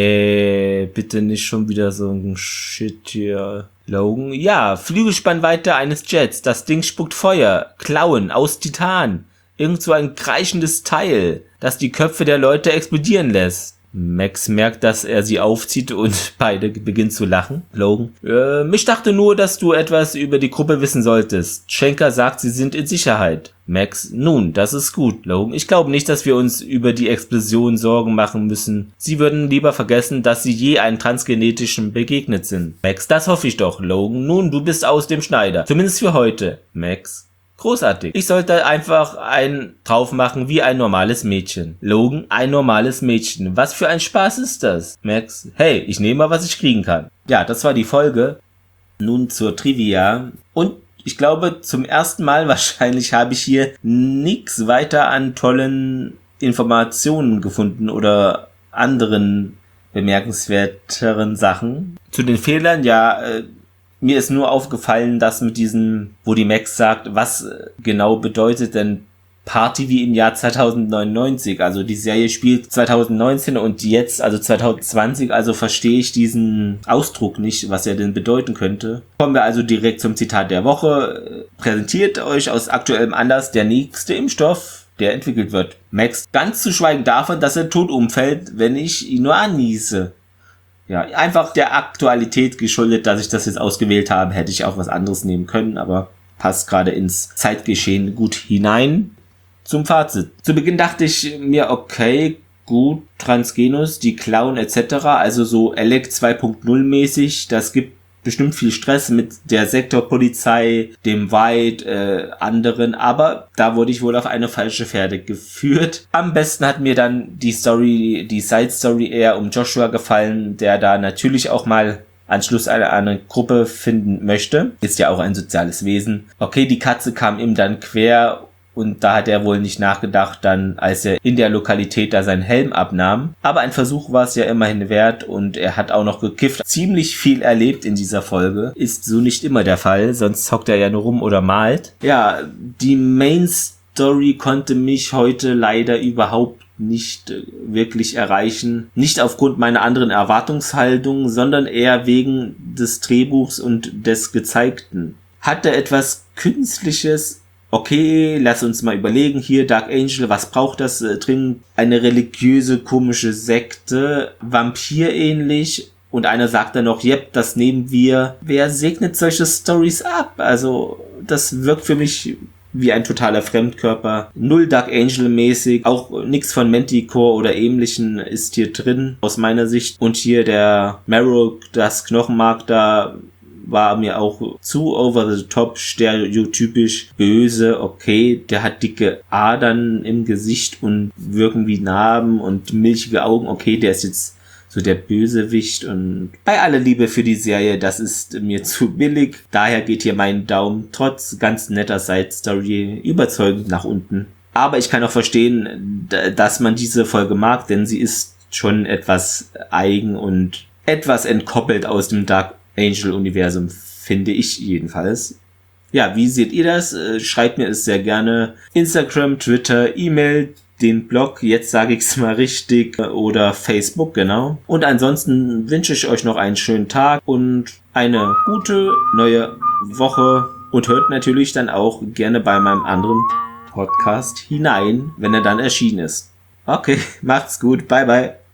nee, bitte nicht schon wieder so ein Shit hier. Logan, ja, Flügelspannweite eines Jets. Das Ding spuckt Feuer. Klauen aus Titan. Irgend so ein kreischendes Teil, das die Köpfe der Leute explodieren lässt. Max merkt, dass er sie aufzieht und beide beginnen zu lachen. Logan, äh, ich dachte nur, dass du etwas über die Gruppe wissen solltest. Schenker sagt, sie sind in Sicherheit. Max, nun, das ist gut. Logan, ich glaube nicht, dass wir uns über die Explosion Sorgen machen müssen. Sie würden lieber vergessen, dass sie je einem Transgenetischen begegnet sind. Max, das hoffe ich doch. Logan, nun, du bist aus dem Schneider. Zumindest für heute. Max, großartig. Ich sollte einfach einen drauf machen wie ein normales Mädchen. Logan, ein normales Mädchen. Was für ein Spaß ist das? Max, hey, ich nehme mal, was ich kriegen kann. Ja, das war die Folge. Nun zur Trivia. Und ich glaube, zum ersten Mal wahrscheinlich habe ich hier nichts weiter an tollen Informationen gefunden oder anderen bemerkenswerteren Sachen. Zu den Fehlern, ja, äh, mir ist nur aufgefallen, dass mit diesem, wo die Max sagt, was genau bedeutet denn Party wie im Jahr zweitausendneunundneunzig. Also die Serie spielt zweitausendneunzehn und jetzt, also zweitausendzwanzig, also verstehe ich diesen Ausdruck nicht, was er denn bedeuten könnte. Kommen wir also direkt zum Zitat der Woche. Präsentiert euch aus aktuellem Anlass der nächste Impfstoff, der entwickelt wird. Max, ganz zu schweigen davon, dass er tot umfällt, wenn ich ihn nur anniese. Ja, einfach der Aktualität geschuldet, dass ich das jetzt ausgewählt habe, hätte ich auch was anderes nehmen können, aber passt gerade ins Zeitgeschehen gut hinein. Zum Fazit. Zu Beginn dachte ich mir, okay, gut, Transgenus, die klauen et cetera, also so Alec zwei Punkt null mäßig, das gibt bestimmt viel Stress mit der Sektorpolizei, dem White, äh, anderen, aber da wurde ich wohl auf eine falsche Fährte geführt. Am besten hat mir dann die Story, die Side-Story eher um Joshua gefallen, der da natürlich auch mal Anschluss an eine Gruppe finden möchte. Ist ja auch ein soziales Wesen. Okay, die Katze kam ihm dann quer und da hat er wohl nicht nachgedacht, dann als er in der Lokalität da seinen Helm abnahm. Aber ein Versuch war es ja immerhin wert und er hat auch noch gekifft. Ziemlich viel erlebt in dieser Folge. Ist so nicht immer der Fall, sonst hockt er ja nur rum oder malt. Ja, die Main Story konnte mich heute leider überhaupt nicht wirklich erreichen. Nicht aufgrund meiner anderen Erwartungshaltung, sondern eher wegen des Drehbuchs und des Gezeigten. Hatte etwas Künstliches. Okay, lass uns mal überlegen, hier Dark Angel, was braucht das äh, dringend? Eine religiöse, komische Sekte, vampirähnlich und einer sagt dann noch, yep, das nehmen wir. Wer segnet solche Stories ab? Also, das wirkt für mich wie ein totaler Fremdkörper. Null Dark Angel mäßig, auch nichts von Manticore oder ähnlichen ist hier drin, aus meiner Sicht. Und hier der Marrow, das Knochenmark da, war mir auch zu over the top, stereotypisch böse. Okay, der hat dicke Adern im Gesicht und wirken wie Narben und milchige Augen. Okay, der ist jetzt so der Bösewicht und bei aller Liebe für die Serie, das ist mir zu billig. Daher geht hier mein Daumen trotz ganz netter Side-Story überzeugend nach unten. Aber ich kann auch verstehen, dass man diese Folge mag, denn sie ist schon etwas eigen und etwas entkoppelt aus dem Dark Angel Universum, finde ich jedenfalls. Ja, wie seht ihr das? Schreibt mir es sehr gerne. Instagram, Twitter, E-Mail, den Blog, jetzt sage ich es mal richtig, oder Facebook, genau. Und ansonsten wünsche ich euch noch einen schönen Tag und eine gute neue Woche und hört natürlich dann auch gerne bei meinem anderen Podcast hinein, wenn er dann erschienen ist. Okay, macht's gut, bye bye.